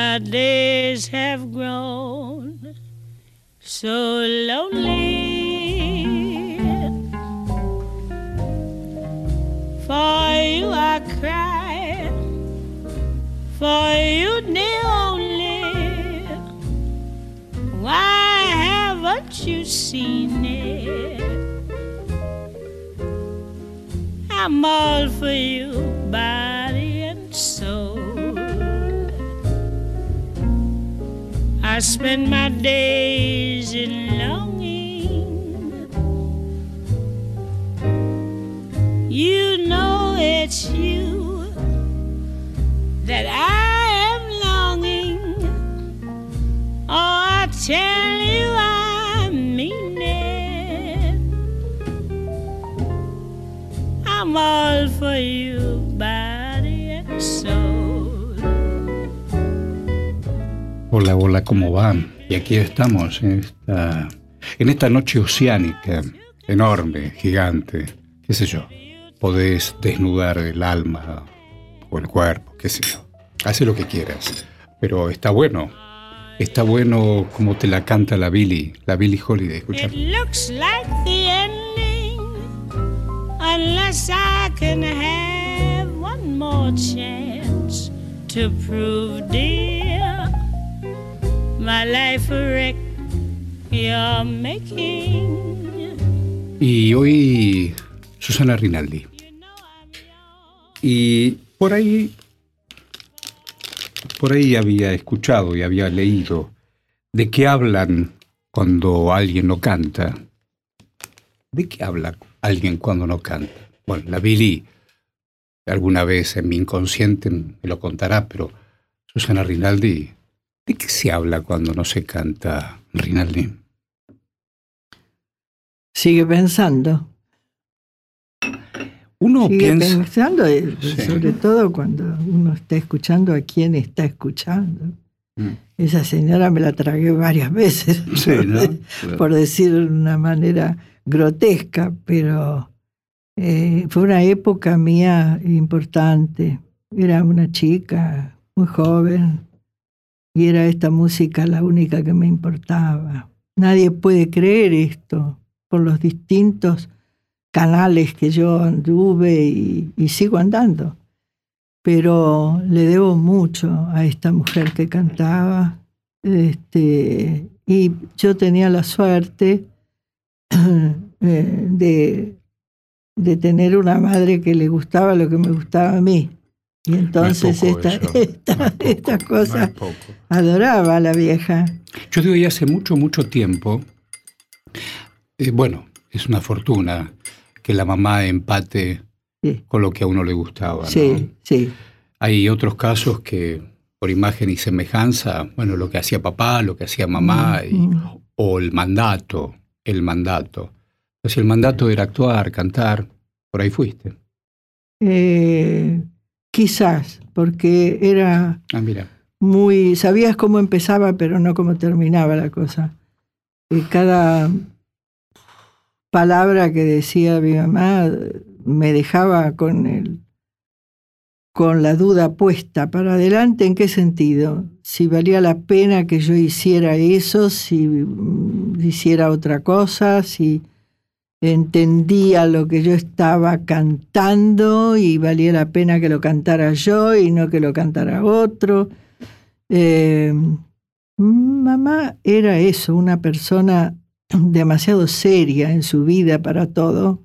My days have grown so lonely. For you I cry, for you the only. Why haven't you seen it? I'm all for you, body and soul. I spend my days in longing. You know it's you that I am longing. Oh, I tell you I mean it. I'm all for you, body and soul. Hola, hola, ¿cómo va? Y aquí estamos en esta noche oceánica, enorme, gigante, qué sé yo. Podés desnudar el alma o el cuerpo, qué sé yo. Haz lo que quieras, pero está bueno como te la canta la Billie Holiday. Escucha. It looks like the ending, unless I can have one more chance to prove, dear, my life a wreck you're making. Y hoy Susana Rinaldi. Y por ahí había escuchado y había leído de qué hablan cuando alguien no canta. ¿De qué habla alguien cuando no canta? Bueno, la Billie alguna vez en mi inconsciente me lo contará, pero Susana Rinaldi, ¿de qué se habla cuando no se canta, Rinaldi? Sigue pensando. Uno Sigue piensa... pensando, Sí. sobre todo cuando uno está escuchando a quien está escuchando. Esa señora me la tragué varias veces, Sí, ¿no? Claro. por decir de una manera grotesca, pero fue una época mía importante. Era una chica muy joven y era esta música la única que me importaba. Nadie puede creer esto por los distintos canales que yo anduve y sigo andando. Pero le debo mucho a esta mujer que cantaba. Y yo tenía la suerte de tener una madre que le gustaba lo que me gustaba a mí. Y entonces estas cosas adoraba a la vieja. Yo digo, y hace mucho, mucho tiempo, bueno, es una fortuna que la mamá empate con lo que a uno le gustaba, ¿no? Sí, sí. Hay otros casos que, por imagen y semejanza, bueno, lo que hacía papá, lo que hacía mamá, o el mandato. Pues si el mandato era actuar, cantar, por ahí fuiste. Quizás, porque era mira. muy... Sabías cómo empezaba, pero no cómo terminaba la cosa. Cada palabra que decía mi mamá me dejaba con la duda puesta para adelante. ¿En qué sentido? Si valía la pena que yo hiciera eso, si hiciera otra cosa, si entendía lo que yo estaba cantando y valía la pena que lo cantara yo y no que lo cantara otro. Mamá era eso, una persona demasiado seria en su vida para todo.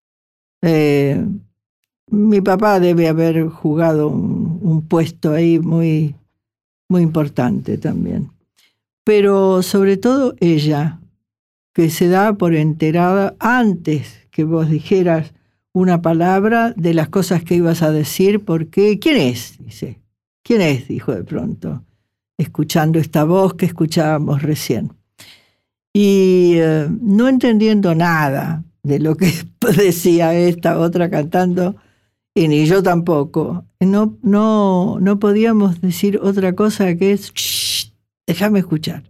Mi papá debe haber jugado un puesto ahí muy, muy importante también. Pero sobre todo ella, que se daba por enterada antes que vos dijeras una palabra de las cosas que ibas a decir, porque ¿quién es? Dice. ¿Quién es? Dijo de pronto, escuchando esta voz que escuchábamos recién. Y no entendiendo nada de lo que decía esta otra cantando, y ni yo tampoco, no podíamos decir otra cosa que es, déjame escuchar.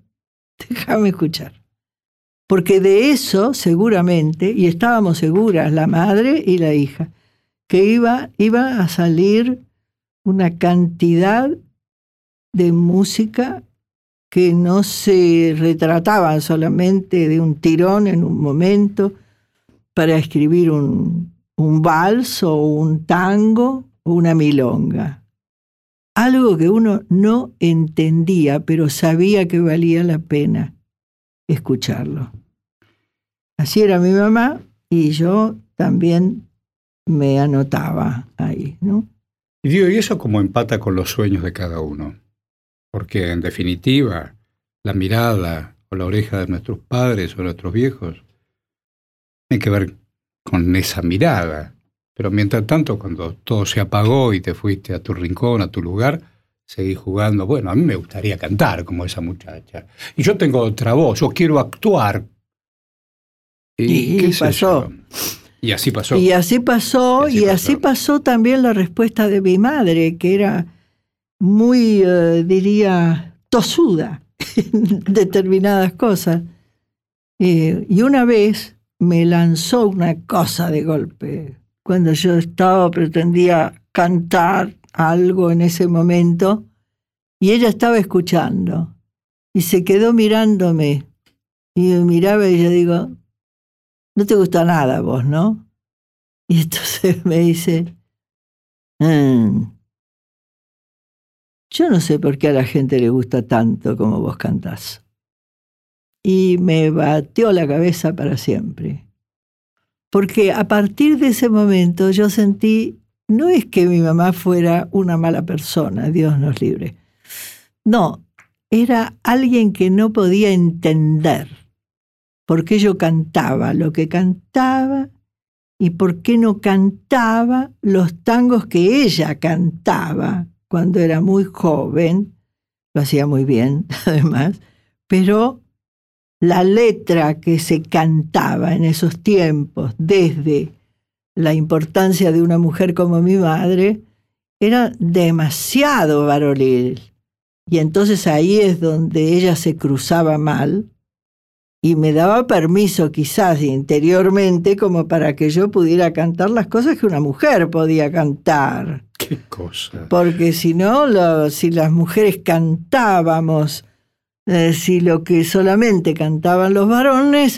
Porque de eso seguramente, y estábamos seguras, la madre y la hija, que iba a salir una cantidad de música que no se retrataban solamente de un tirón en un momento para escribir un vals o un tango o una milonga. Algo que uno no entendía, pero sabía que valía la pena escucharlo. Así era mi mamá y yo también me anotaba ahí, ¿no? Y digo, ¿y eso cómo empata con los sueños de cada uno? Porque en definitiva, la mirada o la oreja de nuestros padres o nuestros viejos tiene que ver con esa mirada. Pero mientras tanto, cuando todo se apagó y te fuiste a tu rincón, a tu lugar, seguís jugando. Bueno, a mí me gustaría cantar como esa muchacha. Y yo tengo otra voz, yo quiero actuar. Y ¿qué sé pasó. yo? Y así pasó. Y así pasó, y así pasó también la respuesta de mi madre, que era muy, diría, tosuda en determinadas cosas. Y una vez me lanzó una cosa de golpe. Cuando yo pretendía cantar algo en ese momento, y ella estaba escuchando, y se quedó mirándome, y me miraba y yo digo, no te gusta nada vos, ¿no? Y entonces me dice, yo no sé por qué a la gente le gusta tanto como vos cantás. Y me batió la cabeza para siempre. Porque a partir de ese momento yo sentí, no es que mi mamá fuera una mala persona, Dios nos libre. No, era alguien que no podía entender por qué yo cantaba lo que cantaba y por qué no cantaba los tangos que ella cantaba cuando era muy joven. Lo hacía muy bien, además, pero la letra que se cantaba en esos tiempos, desde la importancia de una mujer como mi madre, era demasiado varonil. Y entonces ahí es donde ella se cruzaba mal y me daba permiso quizás interiormente como para que yo pudiera cantar las cosas que una mujer podía cantar. ¿Qué cosa? Porque si no, si las mujeres cantábamos, si lo que solamente cantaban los varones,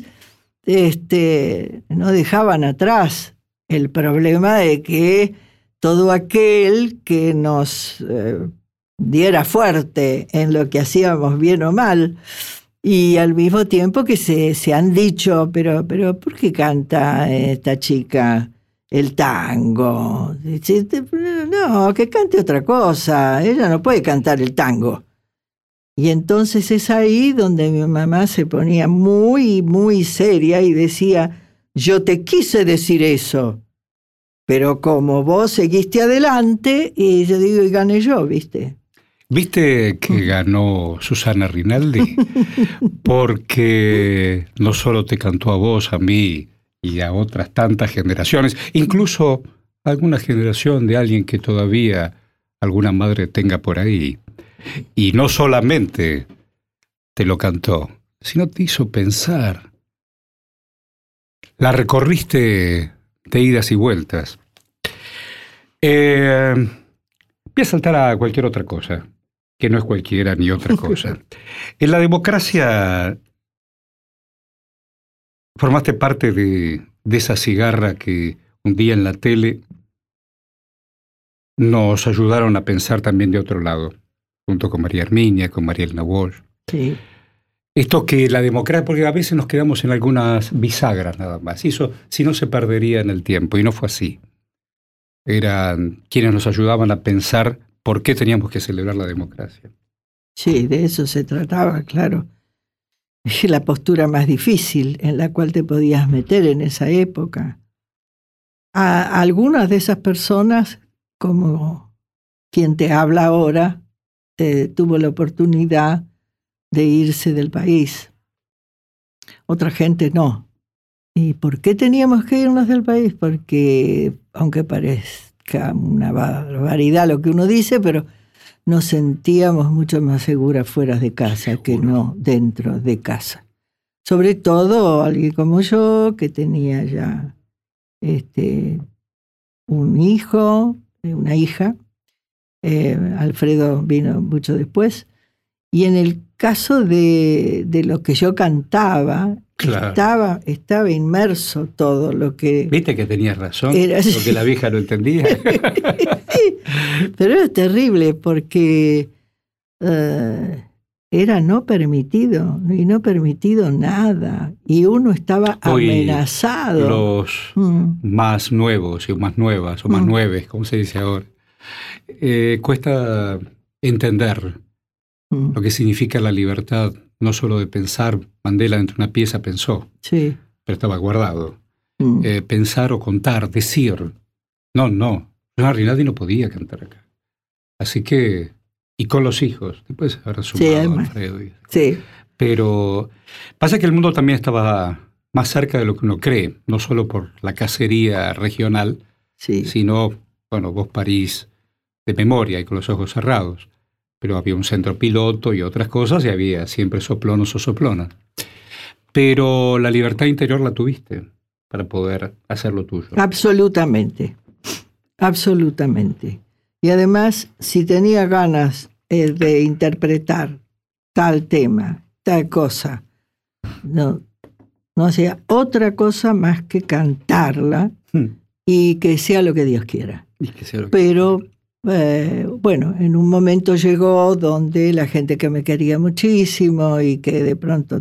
no dejaban atrás el problema de que todo aquel que nos diera fuerte en lo que hacíamos bien o mal, y al mismo tiempo que se han dicho, pero ¿por qué canta esta chica el tango? No, que cante otra cosa, ella no puede cantar el tango. Y entonces es ahí donde mi mamá se ponía muy, muy seria y decía, yo te quise decir eso, pero como vos seguiste adelante, y yo digo, y gané yo, ¿viste? ¿Viste que ganó Susana Rinaldi? Porque no solo te cantó a vos, a mí y a otras tantas generaciones, incluso alguna generación de alguien que todavía alguna madre tenga por ahí. Y no solamente te lo cantó, sino te hizo pensar. La recorriste de idas y vueltas. Voy a saltar a cualquier otra cosa, que no es cualquiera ni otra cosa. En la democracia formaste parte de esa cigarra que un día en la tele nos ayudaron a pensar también de otro lado, junto con María Herminia, con María Elena Walsh. Sí. Esto que la democracia, porque a veces nos quedamos en algunas bisagras nada más, y eso si no se perdería en el tiempo, y no fue así. Eran quienes nos ayudaban a pensar por qué teníamos que celebrar la democracia. Sí, de eso se trataba, claro. Es la postura más difícil en la cual te podías meter en esa época. A algunas de esas personas, como quien te habla ahora, tuvo la oportunidad de irse del país. Otra gente no. ¿Y por qué teníamos que irnos del país? Porque, aunque parezca una barbaridad lo que uno dice, pero nos sentíamos mucho más seguras fuera de casa que no dentro de casa. Sobre todo alguien como yo, que tenía ya un hijo, una hija, Alfredo vino mucho después. Y en el caso de lo que yo cantaba, claro, estaba inmerso todo lo que... ¿Viste que tenías razón? Era así. Lo que la vieja no entendía. Pero era terrible porque era no permitido, y no permitido nada. Y uno estaba amenazado. Los más nuevos y más nuevas, o más nueves, como se dice ahora, cuesta entender lo que significa la libertad, no solo de pensar. Mandela dentro de una pieza pensó, sí, pero estaba guardado. Pensar o contar, decir. No, Rinaldi no podía cantar acá. Así que, y con los hijos, después habrá sumado Alfredo. Sí. Pero pasa que el mundo también estaba más cerca de lo que uno cree, no solo por la cacería regional, sí, sino, bueno, vos París de memoria y con los ojos cerrados, pero había un centro piloto y otras cosas, y había siempre soplonos o soplonas. Pero la libertad interior la tuviste para poder hacer lo tuyo. Absolutamente, absolutamente. Y además, si tenía ganas de interpretar tal tema, tal cosa, no hacía otra cosa más que cantarla y que sea lo que Dios quiera. Pero, bueno, en un momento llegó donde la gente que me quería muchísimo y que de pronto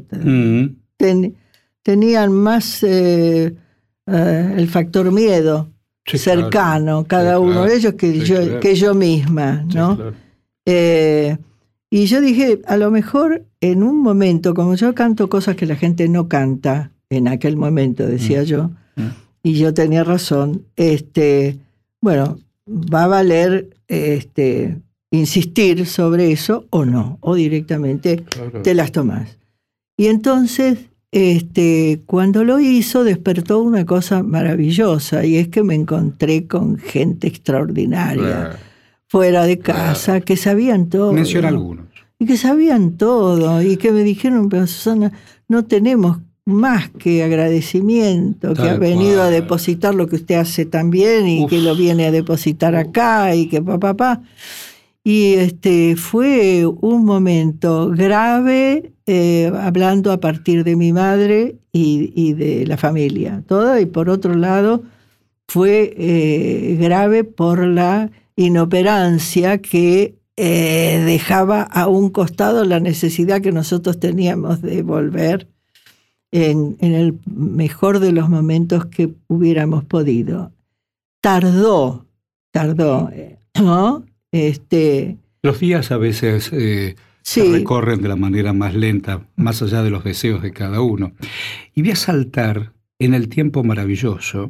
tenían más el factor miedo, sí, cercano, claro, cada uno de ellos que yo misma, ¿no? Sí, claro. Y yo dije, a lo mejor en un momento, como yo canto cosas que la gente no canta, en aquel momento, decía yo, y yo tenía razón, bueno, va a valer insistir sobre eso o no, o directamente claro, te las tomás. Y entonces, cuando lo hizo, despertó una cosa maravillosa, y es que me encontré con gente extraordinaria, fuera de casa, que sabían todo. Menciona algunos. Y que sabían todo, y que me dijeron, pero Susana, no tenemos más que agradecimiento, que ha venido a depositar lo que usted hace tan bien, y que lo viene a depositar acá, y que papá. Y fue un momento grave, hablando a partir de mi madre y de la familia toda, y por otro lado fue grave por la inoperancia que dejaba a un costado la necesidad que nosotros teníamos de volver en el mejor de los momentos que hubiéramos podido. Tardó, ¿no? Los días a veces se recorren de la manera más lenta, más allá de los deseos de cada uno. Y voy a saltar en el tiempo maravilloso,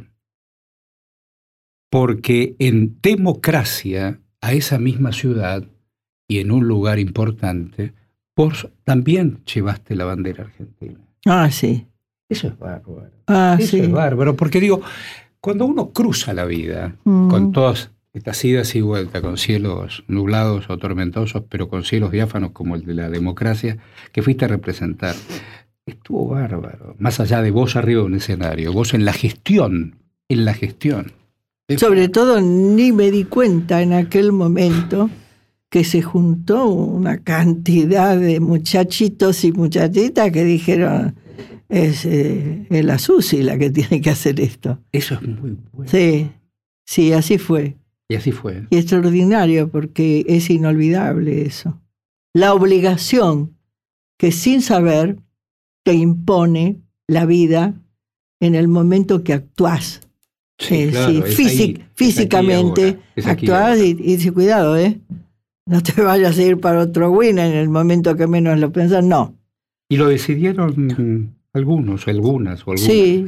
porque en democracia, a esa misma ciudad y en un lugar importante, vos también llevaste la bandera argentina. Ah, sí. Eso es bárbaro. Eso es bárbaro, porque digo, cuando uno cruza la vida con todas estas idas y vueltas, con cielos nublados o tormentosos, pero con cielos diáfanos como el de la democracia, que fuiste a representar, estuvo bárbaro. Más allá de vos arriba de un escenario, vos en la gestión. Sobre todo ni me di cuenta en aquel momento que se juntó una cantidad de muchachitos y muchachitas que dijeron, es la Susi la que tiene que hacer esto. Eso es muy bueno. Sí, así fue. Y así fue. Y extraordinario, porque es inolvidable eso. La obligación que sin saber te impone la vida en el momento que actuás. Sí, claro, físicamente actuás y dices, cuidado, no te vayas a ir para otro win en el momento que menos lo pensás, no. Y lo decidieron algunos, algunas. Sí.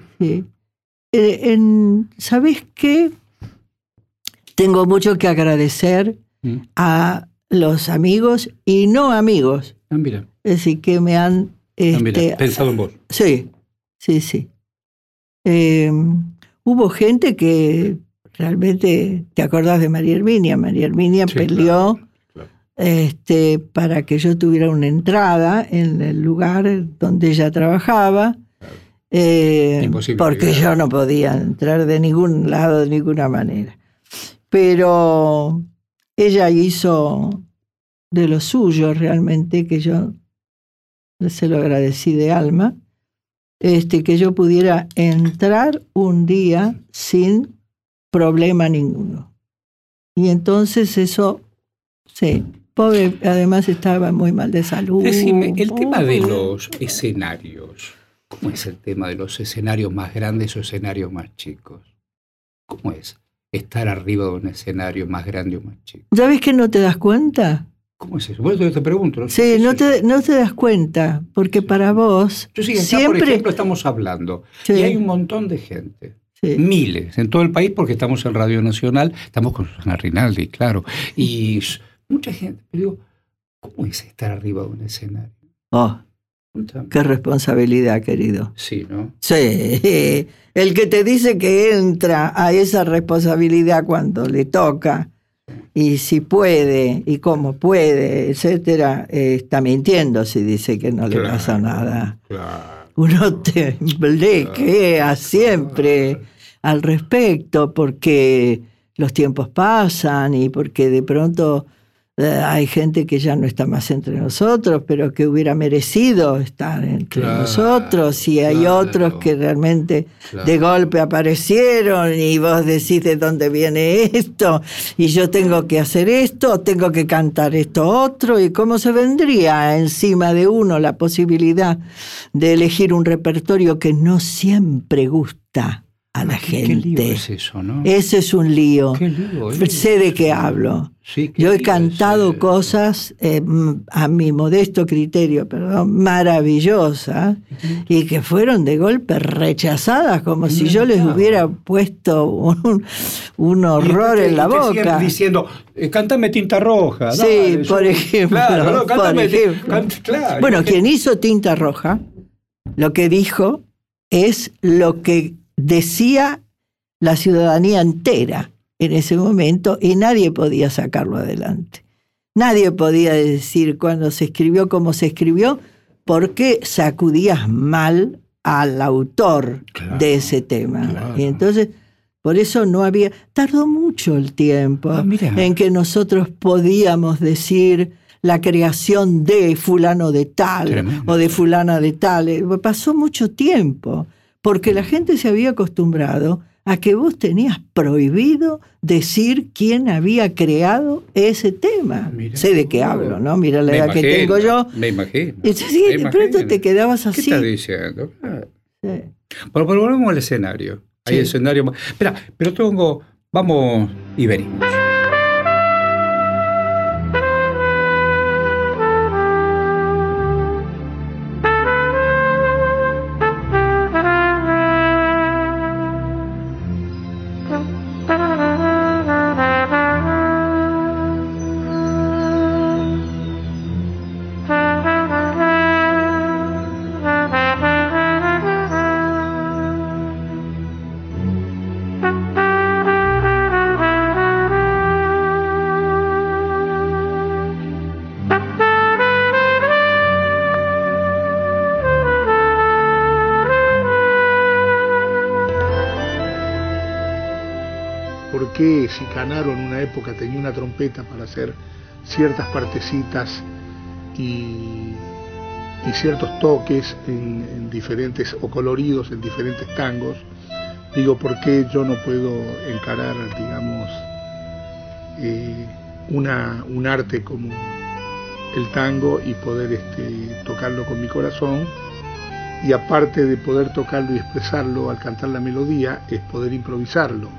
¿Sabés qué? Tengo mucho que agradecer a los amigos y no amigos. Mira. Es decir, que me han... pensado en vos. Sí. Hubo gente que realmente... ¿Te acordás de María Herminia? María Herminia peleó claro. Para que yo tuviera una entrada en el lugar donde ella trabajaba. Imposible. Porque yo no podía entrar de ningún lado, de ninguna manera. Pero ella hizo de lo suyo realmente, que yo se lo agradecí de alma, que yo pudiera entrar un día sin problema ninguno. Y entonces eso, sí, pobre, además estaba muy mal de salud. Decime, el tema de los escenarios, ¿cómo es el tema de los escenarios más grandes o escenarios más chicos? ¿Cómo es estar arriba de un escenario más grande o más chico? ¿Sabes que no te das cuenta? ¿Cómo es eso? Bueno, yo te pregunto. ¿No? Sí, no te das cuenta, porque para vos yo sí, acá, siempre... por ejemplo, estamos hablando, sí, y hay un montón de gente, sí, miles, en todo el país, porque estamos en Radio Nacional, estamos con Susana Rinaldi, claro, y mucha gente, pero digo, ¿cómo es estar arriba de un escenario? Oh, qué responsabilidad, querido. Sí, ¿no? Sí, el que te dice que entra a esa responsabilidad cuando le toca, y si puede, y cómo puede, etcétera, está mintiendo si dice que no le pasa nada. Claro, Uno temblequea siempre al respecto, porque los tiempos pasan y porque de pronto hay gente que ya no está más entre nosotros, pero que hubiera merecido estar entre nosotros, y hay otros que realmente de golpe aparecieron y vos decís de dónde viene esto, y yo tengo que hacer esto, tengo que cantar esto otro, y cómo se vendría encima de uno la posibilidad de elegir un repertorio que no siempre gusta a la gente. ¿Qué lío es eso, no? Ese es un lío. ¿Qué lío es? Sé de qué hablo. Sí, yo he cantado cosas, a mi modesto criterio, maravillosas, y que fueron de golpe rechazadas, como si yo les hubiera puesto un horror en la boca. Siempre diciendo, cántame Tinta Roja. Sí, dale, por ejemplo. Claro, no, cántame, por ejemplo. Claro. Bueno, quien hizo Tinta Roja, lo que dijo es lo que decía la ciudadanía entera en ese momento, y nadie podía sacarlo adelante. Nadie podía decir cuando se escribió cómo se escribió, porque sacudías mal al autor de ese tema. Claro. Y entonces, por eso no había... Tardó mucho el tiempo en que nosotros podíamos decir la creación de fulano de tal. Tremendo. O de fulana de tal. Pasó mucho tiempo, porque la gente se había acostumbrado a que vos tenías prohibido decir quién había creado ese tema. Sé de qué hablo, ¿no? Mira la edad que tengo yo. Me imagino. Y de pronto te quedabas así. ¿Qué estás diciendo? Sí. Pero volvemos al escenario. Hay escenario más. Espera, pero vamos y venimos. Si Canaro en una época tenía una trompeta para hacer ciertas partecitas y ciertos toques en diferentes, o coloridos en diferentes tangos, digo, ¿por qué yo no puedo encarar, digamos, un arte como el tango y poder tocarlo con mi corazón? Y aparte de poder tocarlo y expresarlo al cantar la melodía, es poder improvisarlo.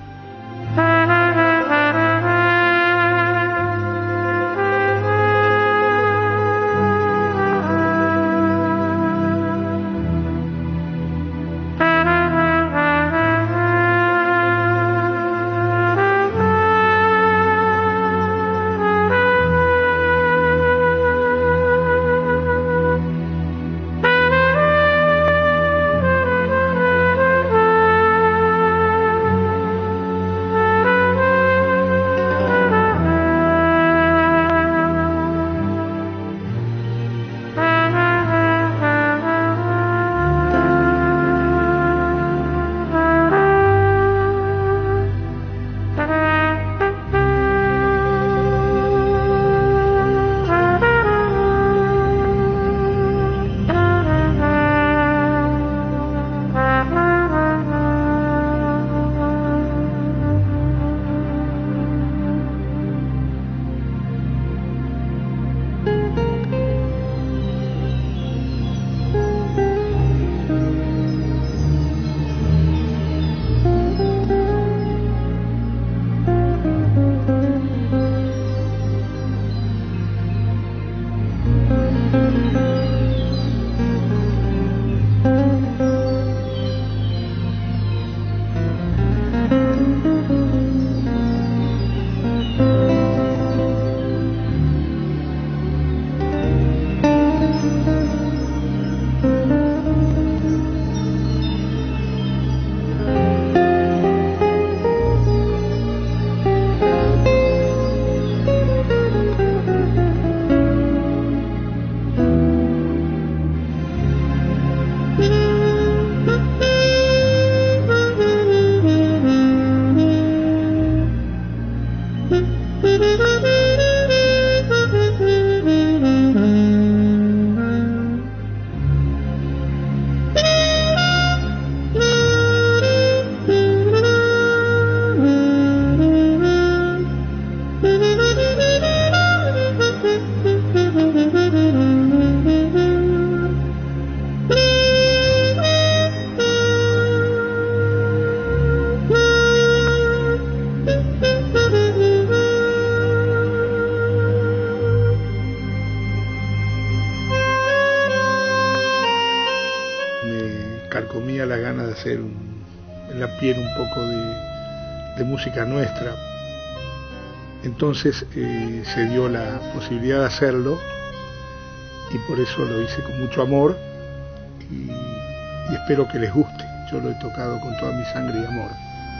comía la gana de hacer en la piel un poco de música nuestra. Entonces se dio la posibilidad de hacerlo y por eso lo hice con mucho amor y espero que les guste. Yo lo he tocado con toda mi sangre y amor.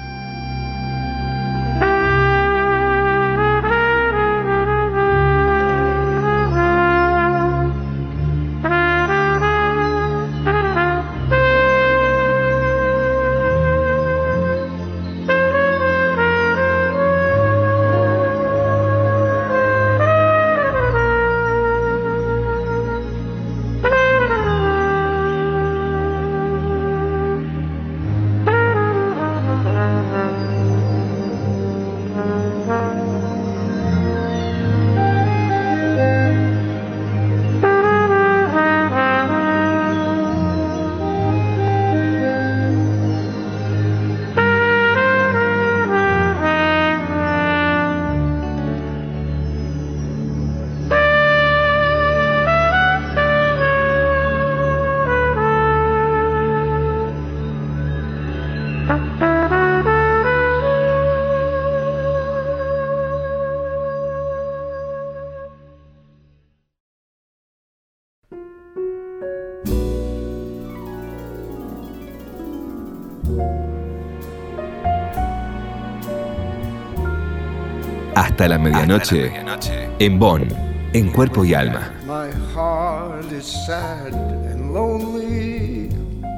Hasta la medianoche, en Bonn, en Cuerpo y Alma. My heart is sad and lonely.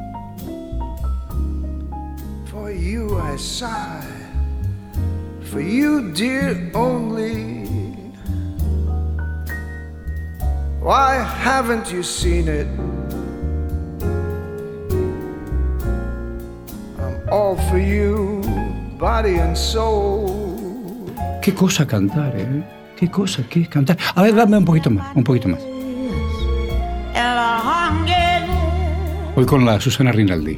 For you I sigh, for you dear only. Why haven't you seen it? I'm all for you, body and soul. Qué cosa cantar, ¿eh? Qué cosa, qué cantar. A ver, dame un poquito más, un poquito más. Hoy con la Susana Rinaldi.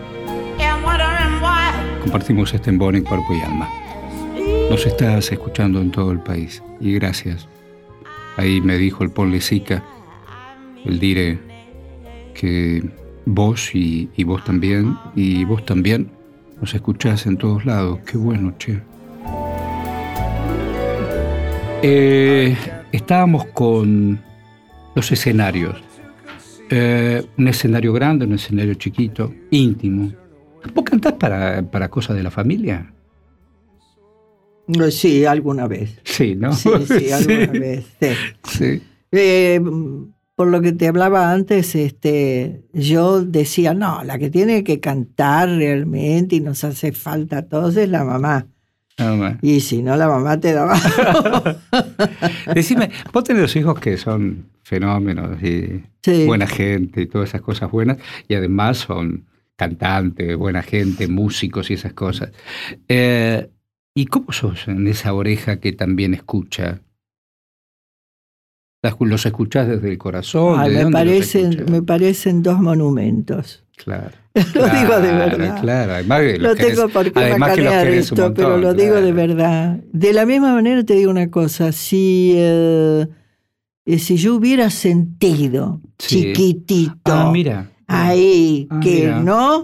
Compartimos este en Bonn en Cuerpo y Alma. Nos estás escuchando en todo el país y gracias. Ahí me dijo el Paul Lezica, el Dire, que vos y vos también nos escuchás en todos lados. Qué bueno, che. Estábamos con los escenarios. Un escenario grande, un escenario chiquito, íntimo. ¿Vos cantás para cosas de la familia? Sí, alguna vez. Sí, ¿no? Sí, alguna vez. Sí. Sí. Por lo que te hablaba antes, yo decía, no, la que tiene que cantar realmente y nos hace falta a todos es la mamá. Y si no, la mamá te daba. Decime, vos tenés dos hijos que son fenómenos y sí, buena gente y todas esas cosas buenas, y además son cantantes, buena gente, músicos y esas cosas. ¿Y cómo sos en esa oreja que también escucha? ¿Los escuchás desde el corazón? Me parecen dos monumentos. Claro. Lo digo de verdad. Claro, además no tengo por qué macanear esto, montón, pero lo digo de verdad. De la misma manera te digo una cosa, si yo hubiera sentido chiquitito ahí que mira. No,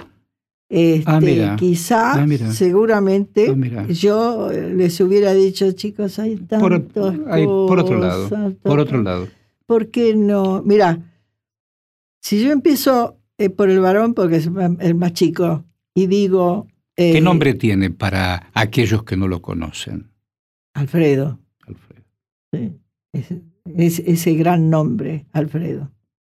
quizá, seguramente, yo les hubiera dicho, chicos, hay tantas por otro lado. ¿Por qué no? Mira, si yo empiezo por el varón, porque es el más chico, y digo... ¿Qué nombre tiene para aquellos que no lo conocen? Alfredo. Sí, ese gran nombre, Alfredo.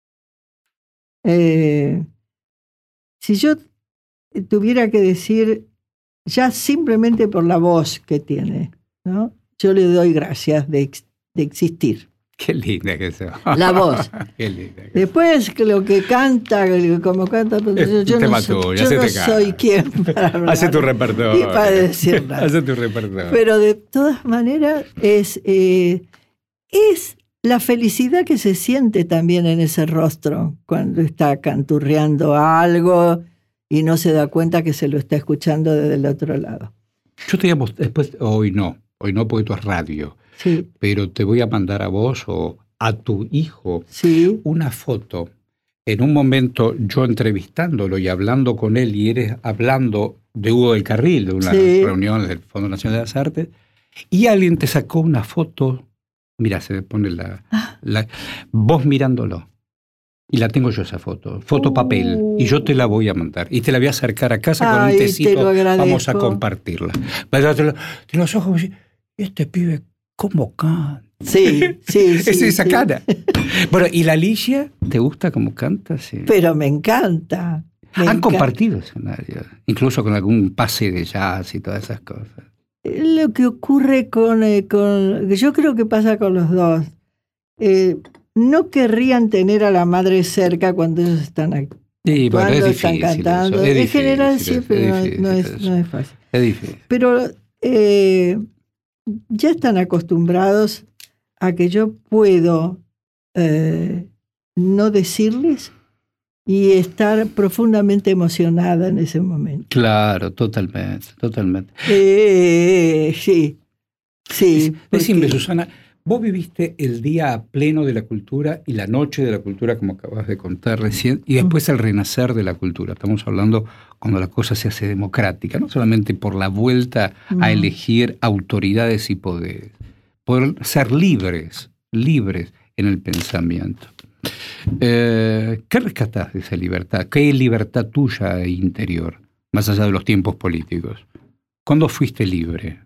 Si yo tuviera que decir, ya simplemente por la voz que tiene, ¿no? Yo le doy gracias de existir. Qué linda que es. La voz. Qué linda. Después lo que canta, como canta, yo no soy quien para hablar. Hace tu repertorio. Y para decir nada. Hace tu repertorio. Pero de todas maneras es la felicidad que se siente también en ese rostro cuando está canturreando algo y no se da cuenta que se lo está escuchando desde el otro lado. Yo te llamo después, hoy no porque tú es radio. Sí. Pero te voy a mandar a vos o a tu hijo sí. una foto en un momento yo entrevistándolo y hablando con él, y eres hablando de Hugo del Carril, de una reunión del Fondo Nacional de las Artes, y alguien te sacó una foto, mira, se me pone vos mirándolo. Y la tengo yo esa foto papel, y yo te la voy a mandar. Y te la voy a acercar a casa con un tecito, vamos a compartirla. De los ojos, este pibe, ¿cómo canta? Sí. Es esa cara. Bueno, ¿y la Alicia? ¿Te gusta cómo canta? Sí. Pero me encanta. Han compartido escenarios, incluso con algún pase de jazz y todas esas cosas. Lo que ocurre yo creo que pasa con los dos. No querrían tener a la madre cerca cuando ellos están aquí. Sí, bueno, es difícil. Están cantando. En general sí, pero no es fácil. Es difícil. Pero ya están acostumbrados a que yo puedo no decirles y estar profundamente emocionada en ese momento. Claro, totalmente. Sí. Decime, Susana, vos viviste el día pleno de la cultura y la noche de la cultura, como acabas de contar recién, y después el renacer de la cultura. Estamos hablando cuando la cosa se hace democrática, no solamente por la vuelta a elegir autoridades y poderes, poder ser libres en el pensamiento. ¿Qué rescatás de esa libertad? ¿Qué libertad tuya interior, más allá de los tiempos políticos? ¿Cuándo fuiste libre?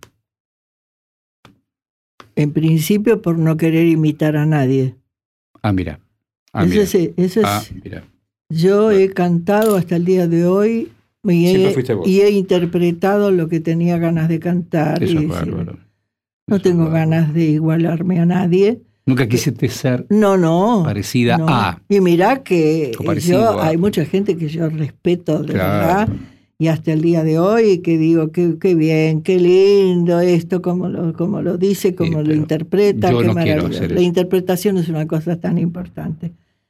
En principio por no querer imitar a nadie. Mira. Eso es. Mira. Yo he cantado hasta el día de hoy y he interpretado lo que tenía ganas de cantar. Eso es bárbaro. No tengo ganas de igualarme a nadie. Nunca quisiste ser parecida a. Y mirá que hay mucha gente que yo respeto de verdad. Y hasta el día de hoy que digo, qué bien, qué lindo esto, como lo dice, como lo interpreta, qué maravilla. La interpretación es una cosa tan importante.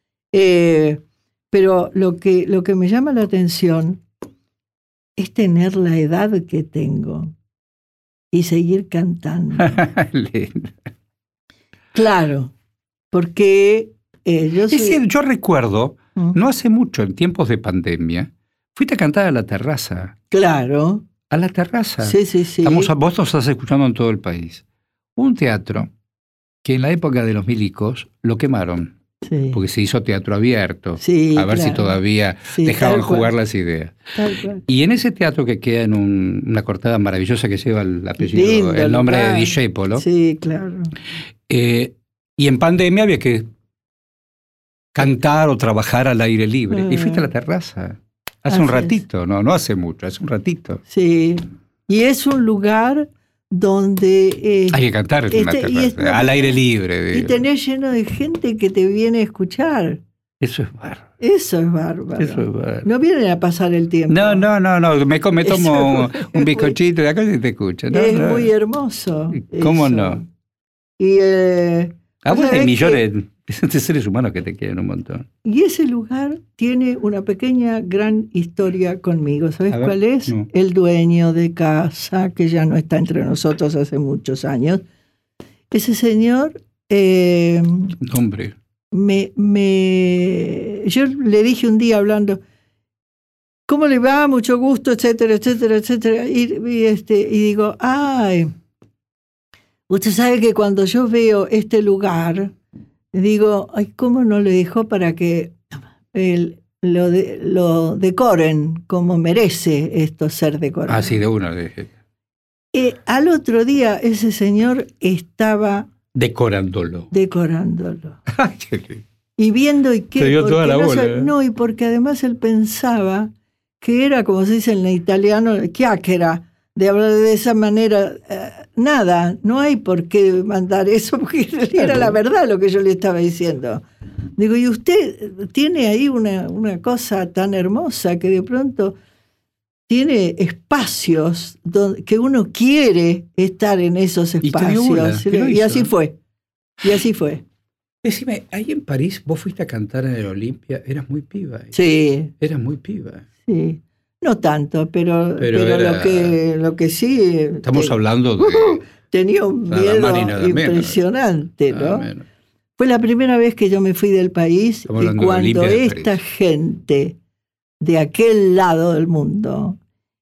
Pero lo que me llama la atención es tener la edad que tengo y seguir cantando. Claro, porque yo recuerdo, no hace mucho, en tiempos de pandemia, fuiste a cantar a la terraza. Claro. A la terraza. Sí. Vos nos estás escuchando en todo el país. Un teatro que en la época de los milicos lo quemaron. Sí. Porque se hizo teatro abierto. Sí, a ver si todavía dejaban jugar las ideas. Y en ese teatro que queda en una cortada maravillosa que lleva el apellido, el nombre de Discépolo. Sí, claro. Y en pandemia había que cantar o trabajar al aire libre. Y fuiste a la terraza. Hace un ratito, no hace mucho, hace un ratito. Sí, y es un lugar donde... hay que cantar en una terraza, al aire libre. Y tenés lleno de gente que te viene a escuchar. Eso es bárbaro. No vienen a pasar el tiempo. No, me tomo un bizcochito de acá y te escucho. Es muy hermoso. ¿Cómo no? Y... vos hay millones de seres humanos que te quieren un montón. Y ese lugar tiene una pequeña, gran historia conmigo. ¿Sabes cuál es? No. El dueño de casa, que ya no está entre nosotros hace muchos años. Ese señor... Hombre. Yo le dije un día hablando, ¿cómo le va? Mucho gusto, etcétera, etcétera, etcétera. Y digo, usted sabe que cuando yo veo este lugar... Digo, ¿cómo no le dejó para que lo decoren como merece esto ser decorado? Sí, de una. Al otro día ese señor estaba... Decorándolo. Y viendo y qué... Se dio toda la bola. No, y porque además él pensaba que era, como se dice en italiano, chiacchiera, de hablar de esa manera... Nada, no hay por qué mandar eso, porque era la verdad lo que yo le estaba diciendo. Digo, y usted tiene ahí una cosa tan hermosa que de pronto tiene espacios que uno quiere estar en esos espacios. Y así fue. Decime, ahí en París, vos fuiste a cantar en el Olimpia, eras muy piba. Sí. Eras muy piba. Sí. No tanto, pero lo que sí... Estamos hablando de... tenía un miedo impresionante, ¿no? Fue la primera vez que yo me fui del país Estamos y hablando de cuando Olimpia de esta París. gente de aquel lado del mundo,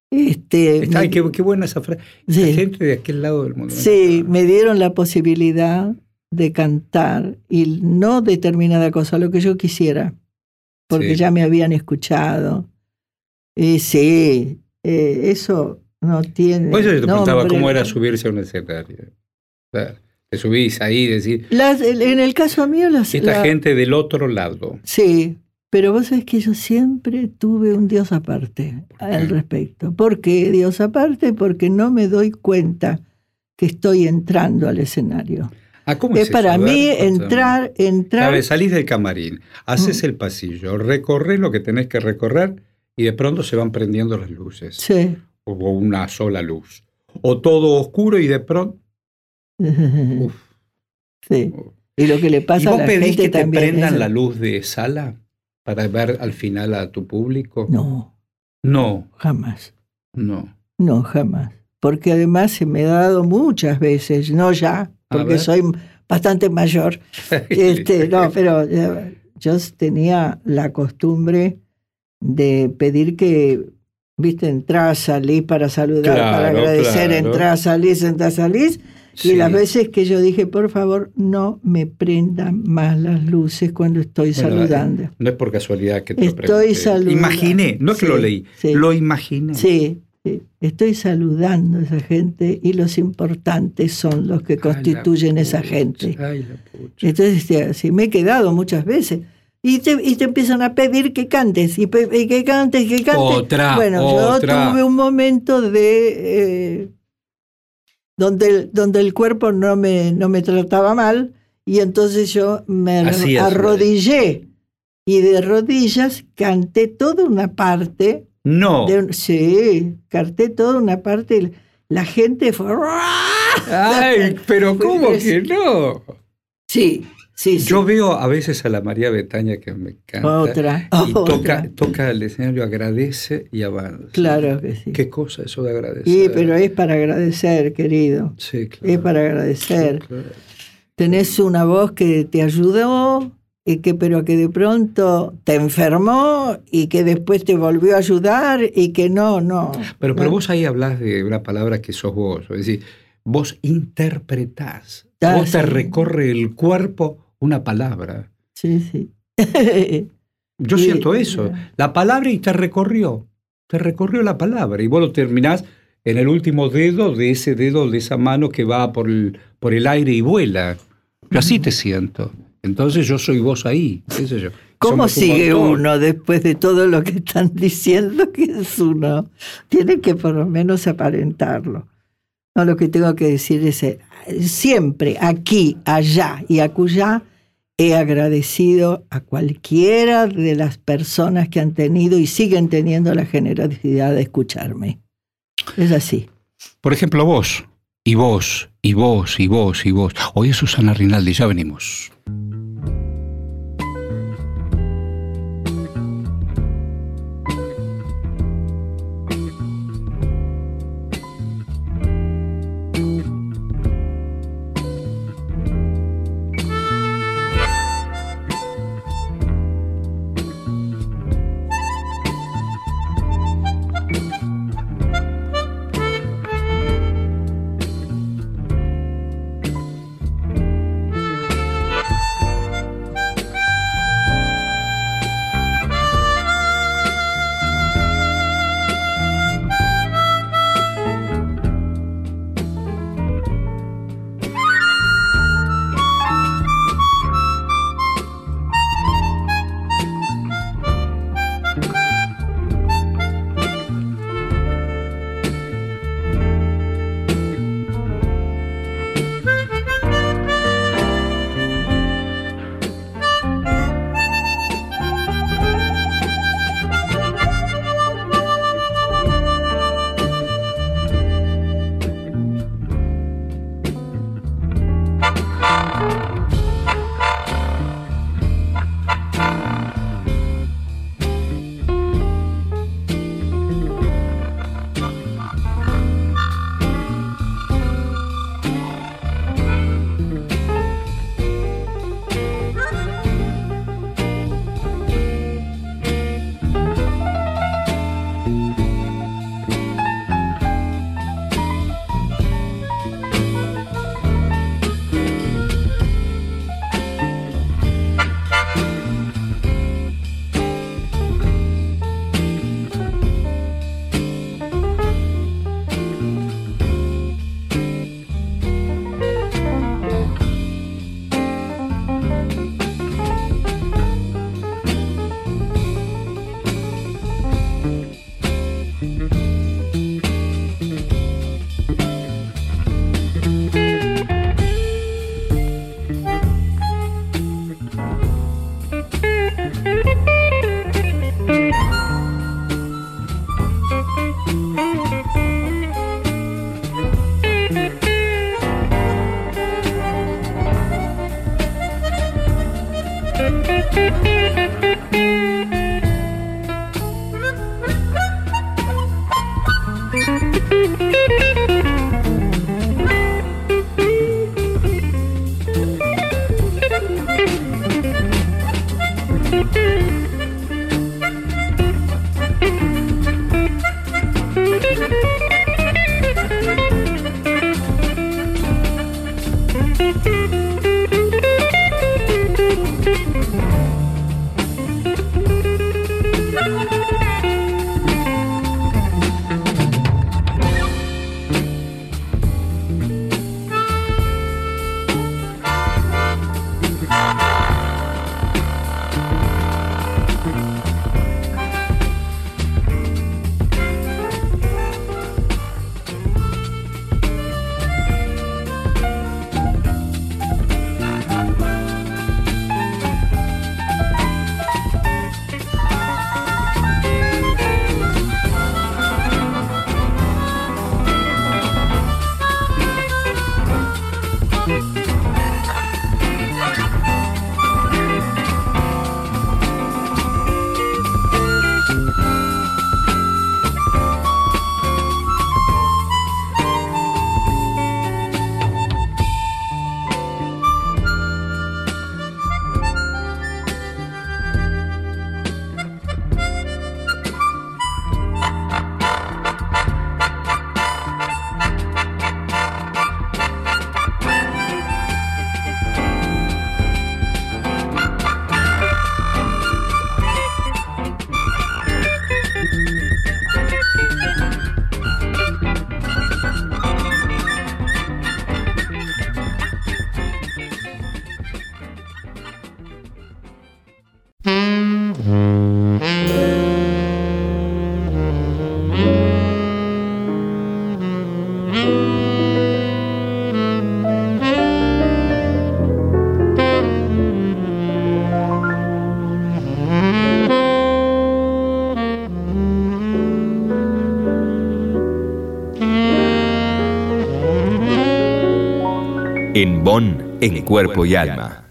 Ay, qué buena esa frase. Sí. La gente de aquel lado del mundo. sí, me dieron la posibilidad de cantar y no determinada cosa, lo que yo quisiera, porque Sí. ya me habían escuchado. Y sí, eso no tiene. Por eso yo te preguntaba nombre. cómo era subirse a un escenario. Claro, te subís ahí y decís, En el caso mío, esta gente del otro lado. Sí, pero vos sabés que yo siempre tuve un Dios aparte al respecto. ¿Por qué Dios aparte? Porque no me doy cuenta que estoy entrando al escenario. ¿Cómo Es es para eso? A mí ver, entrar. ¿Sabes? Salís del camarín, haces el pasillo, recorres lo que tenés que recorrer y de pronto se van prendiendo las luces. Sí. O una sola luz. O todo oscuro y de pronto... Uf. Sí. Y lo que le ¿Y pasa a vos la pedís gente que te también. prendan eso. la luz de sala para ver al final a tu público? No, No, jamás. no. No, jamás. Porque además se me ha dado muchas veces, no ya, porque ver. soy bastante mayor. No, pero yo tenía la costumbre de pedir que, viste, entrar, salir para saludar, Claro, para agradecer, claro. entrar, salir. Sí. Y las veces que yo dije, por favor, no me prendan más las luces cuando estoy Bueno, saludando. No es por casualidad que te lo Estoy pregunté. saludando. Imaginé, no es que Sí, lo leí, sí. lo imaginé. Sí, sí, estoy saludando a esa gente y los importantes son los que constituyen esa gente. Ay, la pucha. Entonces, así me he quedado muchas veces. Y te empiezan a pedir que cantes, y que cantes, que cantes. Otra. Yo tuve un momento de donde el cuerpo no me trataba mal, y entonces yo me Así es, arrodillé, y de rodillas canté toda una parte. No. Sí, canté toda una parte, y la gente fue... Ay, pero Fue ¿cómo impresionante. que no? Sí. Yo veo a veces a la María Betaña que me encanta. Otra. Y toca el escenario, agradece y avanza. Claro que sí. Qué cosa eso de agradecer. Sí, pero es para agradecer, querido. Sí, claro. Es para agradecer. Sí, claro. Tenés una voz que te ayudó, pero que de pronto te enfermó y que después te volvió a ayudar y que no. Pero vos ahí hablás de una palabra que sos vos. Es decir, vos interpretás. Vos te sí. recorre el cuerpo una palabra. Sí. Yo siento eso. La palabra y te recorrió. Te recorrió la palabra. Y vos lo terminás en el último dedo de esa mano que va por el aire y vuela. Yo así te siento. Entonces yo soy vos ahí. ¿Qué sé yo? ¿Cómo Somos un sigue montón. uno después de todo lo que están diciendo que es uno? Tiene que por lo menos aparentarlo. No, lo que tengo que decir es siempre, aquí, allá y acullá, he agradecido a cualquiera de las personas que han tenido y siguen teniendo la generosidad de escucharme. Es así. Por ejemplo, vos, y vos, y vos, y vos, y vos. Hoy es Susana Rinaldi, ya venimos. En Bonn, en Cuerpo y Alma.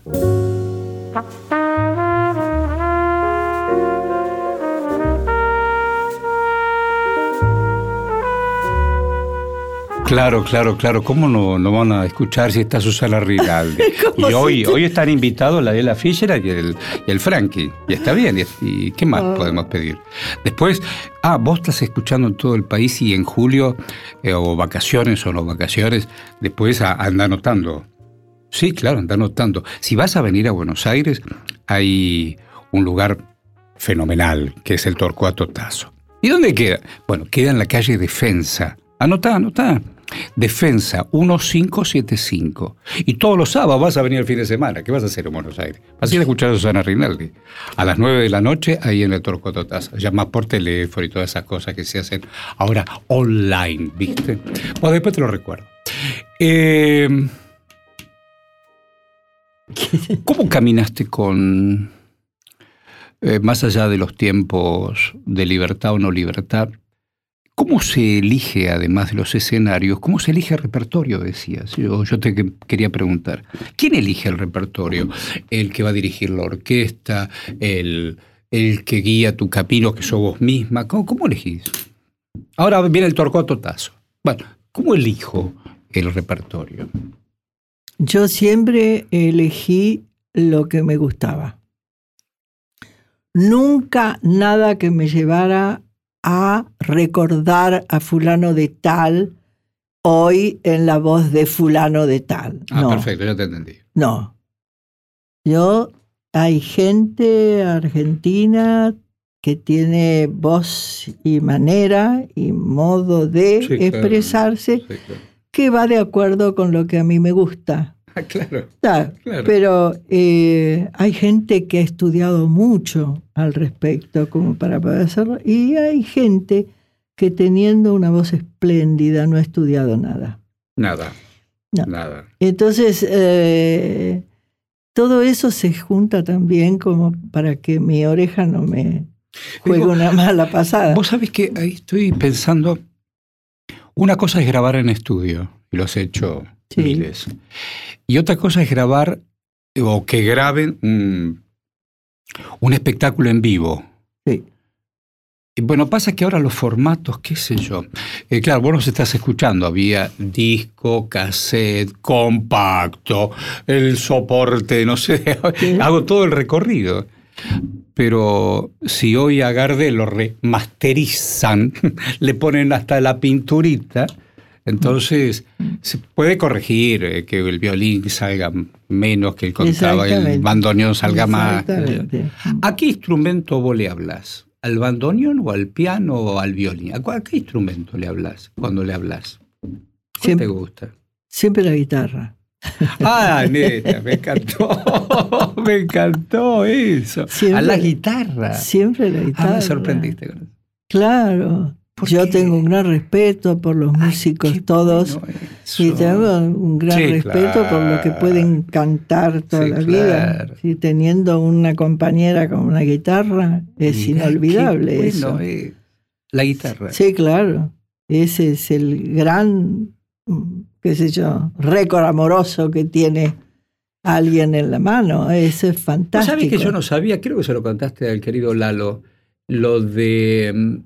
Claro. ¿Cómo no van a escuchar si está Susana Rinaldi? Y hoy están invitados la Ella Fischer y el Frankie. Y está bien. ¿Y qué más podemos pedir? Después, vos estás escuchando en todo el país y en julio, o vacaciones o no vacaciones, después anda anotando. Sí, claro, anda anotando. Si vas a venir a Buenos Aires, hay un lugar fenomenal, que es el Torcuato Tasso. ¿Y dónde queda? Bueno, queda en la calle Defensa. Anotá. Defensa 1575. Y todos los sábados vas a venir el fin de semana. ¿Qué vas a hacer en Buenos Aires? Vas a ir a escuchar a Susana Rinaldi. A las 9 de la noche, ahí en el Torcuato Tasso. Llamás por teléfono y todas esas cosas que se hacen ahora online, ¿viste? Bueno, después te lo recuerdo. ¿Cómo caminaste con, más allá de los tiempos de libertad o no libertad, cómo se elige, además de los escenarios, cómo se elige el repertorio, decías? Yo te quería preguntar, ¿quién elige el repertorio? ¿El que va a dirigir la orquesta? ¿El que guía tu camino, que sos vos misma? ¿Cómo elegís? Ahora viene el Torcuato Tasso. Bueno, ¿cómo elijo el repertorio? Yo siempre elegí lo que me gustaba. Nunca nada que me llevara a recordar a fulano de tal hoy en la voz de fulano de tal. No. Perfecto, ya te entendí. No. Hay gente argentina que tiene voz y manera y modo de expresarse, que va de acuerdo con lo que a mí me gusta. Claro. Pero hay gente que ha estudiado mucho al respecto como para poder hacerlo, y hay gente que teniendo una voz espléndida no ha estudiado nada. Nada. Entonces, todo eso se junta también como para que mi oreja no me juegue una mala pasada. Vos sabés que ahí estoy pensando, una cosa es grabar en estudio, y lo has hecho miles. Y otra cosa es grabar, o que graben un espectáculo en vivo. Sí. Y bueno, pasa que ahora los formatos, qué sé yo. Claro, vos nos estás escuchando. Había disco, cassette, compacto, el soporte, no sé. Sí. Hago todo el recorrido. Pero si hoy a Gardel lo remasterizan, le ponen hasta la pinturita, Entonces, se puede corregir que el violín salga menos que el contaba, el bandoneón salga más. ¿A qué instrumento vos le hablas? ¿Al bandoneón o al piano o al violín? ¿A qué instrumento le hablas cuando le hablas? ¿Cuál te gusta? Siempre la guitarra. Ah, neta, me encantó eso. Siempre, a la guitarra. Siempre la guitarra. Me sorprendiste con eso. Claro. Yo tengo un gran respeto por los músicos todos, bueno y tengo un gran respeto por los que pueden cantar toda la vida. Sí, teniendo una compañera con una guitarra es inolvidable eso. La guitarra. Sí, claro. Ese es el gran, qué sé yo, récord amoroso que tiene alguien en la mano. Eso es fantástico. ¿Sabes que yo no sabía? Creo que se lo contaste al querido Lalo. Lo de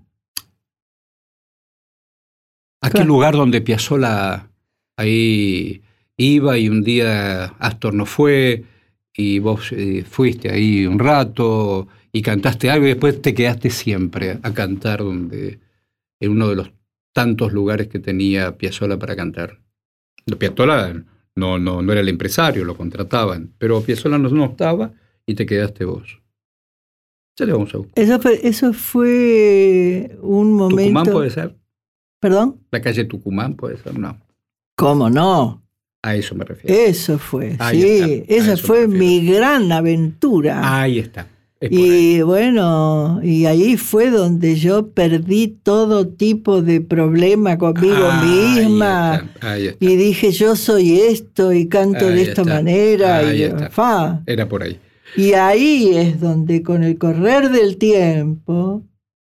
aquel lugar donde Piazzolla ahí iba y un día Astor no fue y vos fuiste ahí un rato y cantaste algo y después te quedaste siempre a cantar en uno de los tantos lugares que tenía Piazzolla para cantar. Piazzolla no era el empresario, lo contrataban, pero Piazzolla no estaba y te quedaste vos. Ya le vamos a buscar. Eso fue un momento... ¿Tucumán puede ser? ¿Perdón? ¿La calle Tucumán puede ser? No. ¿Cómo no? A eso me refiero. Eso fue, sí. Esa fue mi gran aventura. Ahí está. Y bueno, y ahí fue donde yo perdí todo tipo de problema conmigo misma. Ahí está. Y dije, yo soy esto y canto de esta manera. Era por ahí. Y ahí es donde con el correr del tiempo,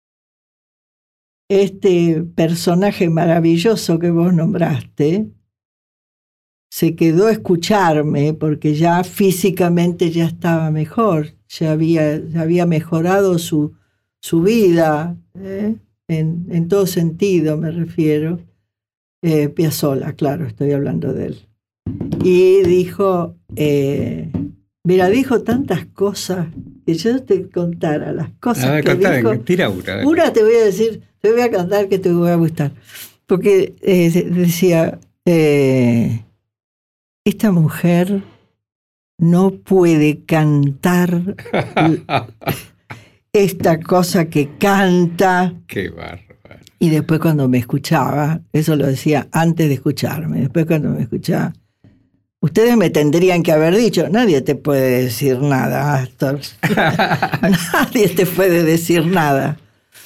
este personaje maravilloso que vos nombraste se quedó a escucharme porque ya físicamente ya estaba mejor, ya había mejorado su vida, en todo sentido me refiero. Piazzolla, claro, estoy hablando de él. Y dijo, mira, dijo tantas cosas que yo te contara las cosas que dijo. Tira una. Una te voy a decir, te voy a cantar que te voy a gustar. Porque decía, esta mujer no puede cantar esta cosa que canta. Qué bárbaro. Y después cuando me escuchaba, eso lo decía antes de escucharme, después cuando me escuchaba, ustedes me tendrían que haber dicho, nadie te puede decir nada, Astor. Nadie te puede decir nada.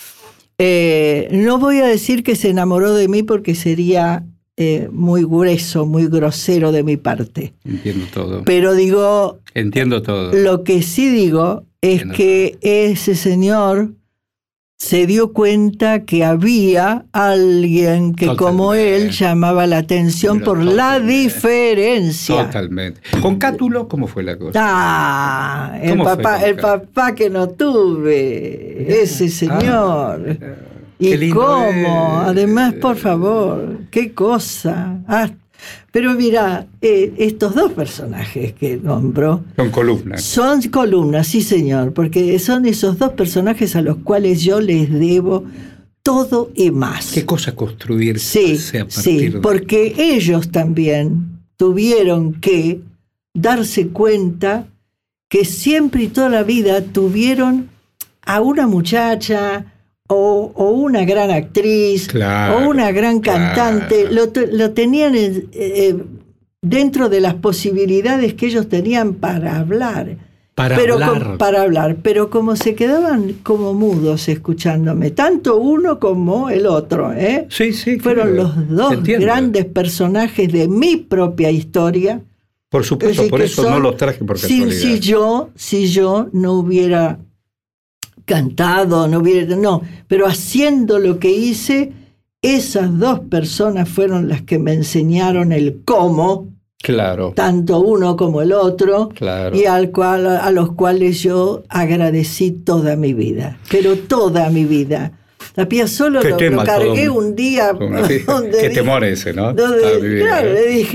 No voy a decir que se enamoró de mí porque sería muy grueso, muy grosero de mi parte. Entiendo todo. Pero digo... Entiendo todo. Lo que sí digo es que ese señor se dio cuenta que había alguien que como él llamaba la atención por la diferencia. Totalmente. ¿Con Cátulo cómo fue la cosa? El papá que no tuve, ese señor. ¿Y cómo? Además, por favor, qué cosa. Pero mira, estos dos personajes que nombro... Son columnas. Son columnas, sí señor, porque son esos dos personajes a los cuales yo les debo todo y más. ¿Qué cosa construir? Sí, porque ellos también tuvieron que darse cuenta que siempre y toda la vida tuvieron a una muchacha... O una gran actriz, o una gran cantante, lo tenían dentro de las posibilidades que ellos tenían para hablar. Para hablar, pero como se quedaban como mudos escuchándome, tanto uno como el otro, fueron los dos grandes personajes de mi propia historia. Por supuesto, por eso no los traje por casualidad. Si yo no hubiera cantado, pero haciendo lo que hice, esas dos personas fueron las que me enseñaron el cómo, tanto uno como el otro, y a los cuales yo agradecí toda mi vida, pero toda mi vida. A Piazzolla lo cargué un día qué temor ese, ¿no? Claro, le dije,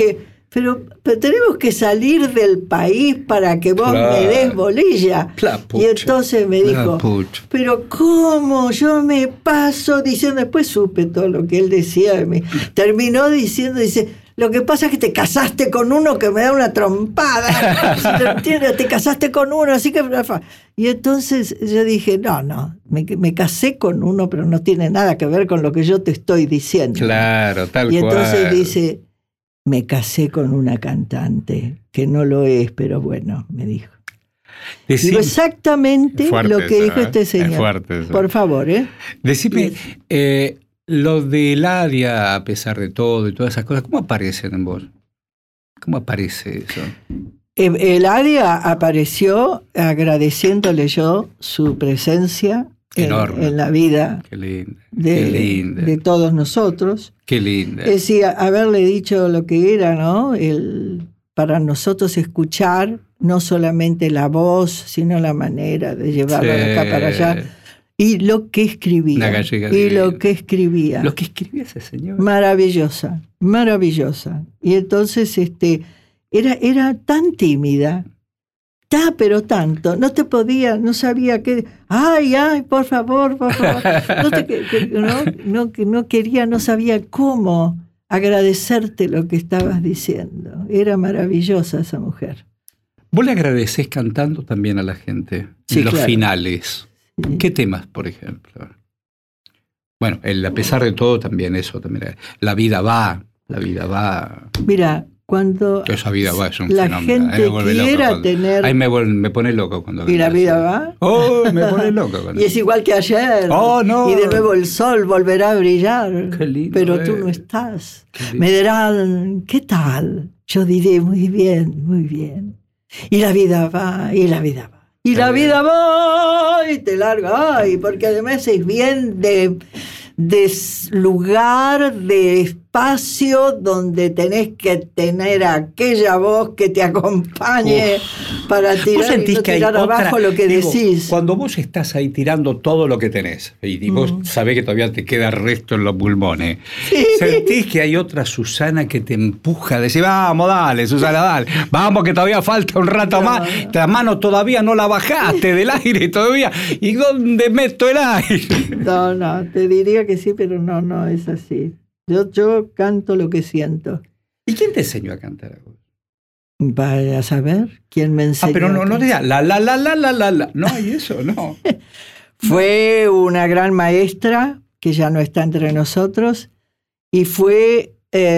pero tenemos que salir del país para que vos Claro. me des bolilla. La pucha, Y entonces me la dijo, pucha. pero ¿cómo? Yo me paso diciendo, después supe todo lo que él decía de mí. Terminó diciendo, dice, lo que pasa es que te casaste con uno que me da una trompada. ¿Sí lo entiendes? Te casaste con uno, así que... Y entonces yo dije, no, me casé con uno, pero no tiene nada que ver con lo que yo te estoy diciendo. Claro, tal Y cual. entonces dice, me casé con una cantante, que no lo es, pero bueno, me dijo. Digo exactamente Fuerte lo que eso, dijo ¿eh? este Es señor. fuerte eso. Por favor, ¿eh? Decime, lo de Eladia, a pesar de todo y todas esas cosas, ¿cómo aparecen en vos? ¿Cómo aparece eso? Eladia apareció agradeciéndole yo su presencia Enorme. en la vida Qué linda, qué linda, de todos nosotros. qué linda. Es decir, haberle dicho lo que era, ¿no? Para nosotros escuchar no solamente la voz, sino la manera de llevarla de acá para allá. Y lo que escribía. Una gallega Y divina. lo que escribía. Lo que escribía ese señor. Maravillosa, maravillosa. Y entonces era tan tímida, pero tanto, no sabía qué. Ay, por favor. No quería, no sabía cómo agradecerte lo que estabas diciendo. Era maravillosa esa mujer. Vos le agradecés cantando también a la gente, Sí, en los claro. finales. Sí. ¿Qué temas, por ejemplo? Bueno, a pesar de todo también eso, también. La vida va. Mira, cuando Esa vida va, es un la fenómeno. gente Ahí me vuelve loco quiera cuando- tener... Ahí me pone loco cuando... ¿Y la cantas vida eso. va? ¡Oh! Me pone loco. Cuando... Y es igual que ayer. ¡Oh, no! Y de nuevo el sol volverá a brillar. Qué lindo pero tú es. no estás. Qué lindo. Me dirán, ¿qué tal? Yo diré, muy bien, muy bien. Y la vida va, y la vida va. Y la vida va, y te larga. Ay, porque además es bien de lugar, de espacio donde tenés que tener aquella voz que te acompañe para ¿Vos tirar, y sentís no que hay tirar abajo otra- lo que digo, decís. Cuando vos estás ahí tirando todo lo que tenés y vos sabés que todavía te queda resto en los pulmones, ¿sentís que hay otra Susana que te empuja a decir, vamos, dale, Susana, dale, vamos que todavía falta un rato más, la mano todavía no la bajaste del aire todavía, ¿y dónde meto el aire? No, te diría que sí, pero no es así. Yo canto lo que siento. ¿Y quién te enseñó a cantar a vos? Vaya a saber quién me enseñó. Pero no a te cantar. diga la. No hay eso, no. Fue una gran maestra que ya no está entre nosotros y fue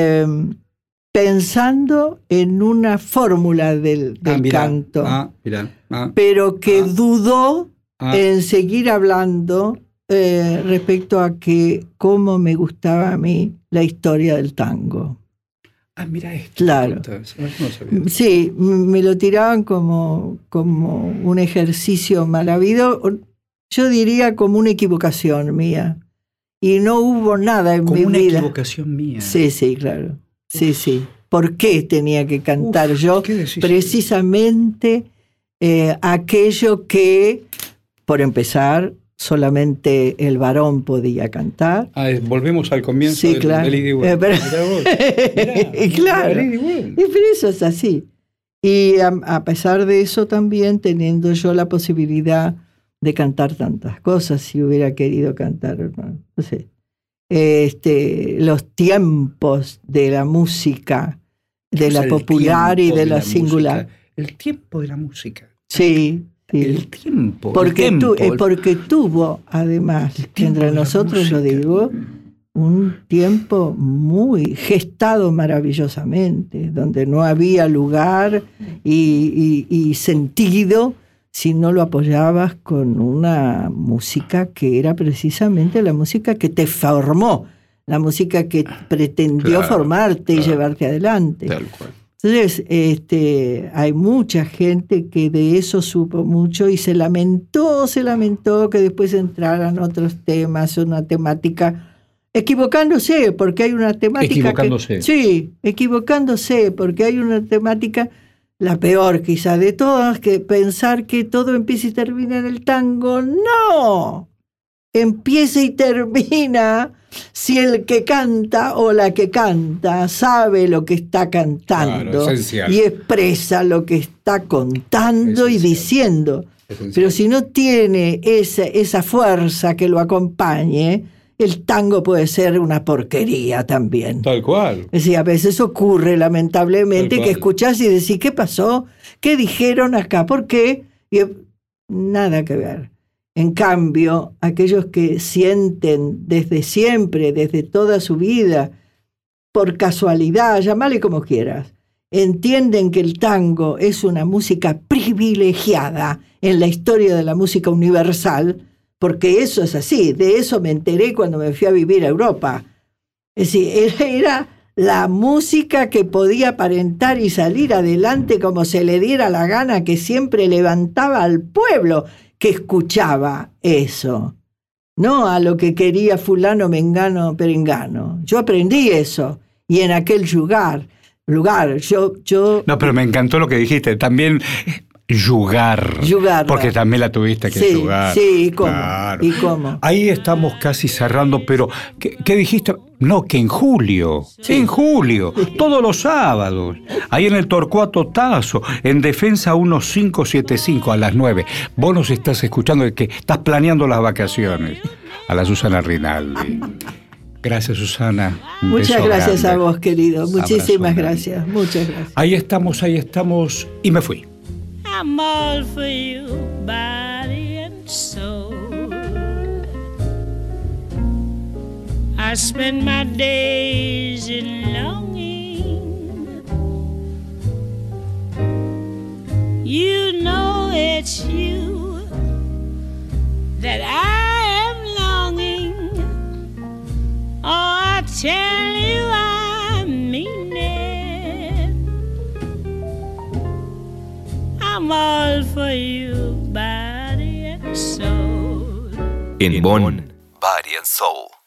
pensando en una fórmula del Mirá. canto, Mirá. pero que dudó Ah. en seguir hablando respecto a que cómo me gustaba a mí la historia del tango. Mira esto. Claro. No sabía. Sí, me lo tiraban como un ejercicio mal habido, yo diría como una equivocación mía. Y no hubo nada en Como mi una vida. equivocación mía. Sí, claro. Sí. ¿Por qué tenía que cantar yo ¿qué decís? precisamente aquello que, por empezar, solamente el varón podía cantar? Volvemos al comienzo Sí, del claro. Lady Well. Pero- Mirá vos. Mirá, Claro. Lady Well. Y pero eso es así. Y a pesar de eso también teniendo yo la posibilidad de cantar tantas cosas, si hubiera querido cantar, no sé, los tiempos de la música, de O sea, la el popular y tiempo de la música. singular. El tiempo de la música. Sí. El tiempo. Porque, el tiempo. porque tuvo, además, El tiempo entre de la nosotros lo música. digo, un tiempo muy gestado maravillosamente, donde no había lugar y sentido si no lo apoyabas con una música que era precisamente la música que te formó, la música que pretendió Claro, formarte y claro. llevarte adelante. Tal cual. Entonces, hay mucha gente que de eso supo mucho y se lamentó que después entraran otros temas, una temática, equivocándose, porque hay una temática Equivocándose. sí, equivocándose, porque hay una temática, la peor quizá de todas, que pensar que todo empieza y termina en el tango. ¡No! Empieza y termina Si el que canta o la que canta sabe lo que está cantando, Claro, esencial. y expresa lo que está contando y Esencial. diciendo. Esencial. Pero si no tiene esa fuerza que lo acompañe, el tango puede ser una porquería también. Tal cual. Es decir, a veces ocurre lamentablemente Tal que cual. escuchás y decís, ¿qué pasó? ¿Qué dijeron acá? ¿Por qué? Y nada que ver. En cambio, aquellos que sienten desde siempre, desde toda su vida, por casualidad, llamale como quieras, entienden que el tango es una música privilegiada en la historia de la música universal, porque eso es así. De eso me enteré cuando me fui a vivir a Europa. Es decir, era la música que podía aparentar y salir adelante como se le diera la gana, que siempre levantaba al pueblo que escuchaba eso, no a lo que quería fulano, mengano, perengano. Yo aprendí eso, y en aquel lugar yo No, pero me encantó lo que dijiste. También yugar. Yugarla. Porque también la tuviste que Sí, yugar. sí, ¿y cómo? Claro. ¿Y cómo? Ahí estamos casi cerrando, pero ¿qué dijiste? No, que en julio. Sí. En julio. Todos los sábados. Ahí en el Torcuato Tazo, en Defensa 1575 a las 9. Vos nos estás escuchando de que estás planeando las vacaciones. A la Susana Rinaldi. Gracias, Susana. Un Muchas beso gracias grande. a vos, querido. Muchísimas Abrazo gracias. Muchas gracias. Ahí estamos, y me fui. I'm all for you, body and soul. I spend my days in longing. You know it's you that I am longing. Oh, I tell you I mean it. I'm all for you, body and soul. En Bonn, Body and Soul.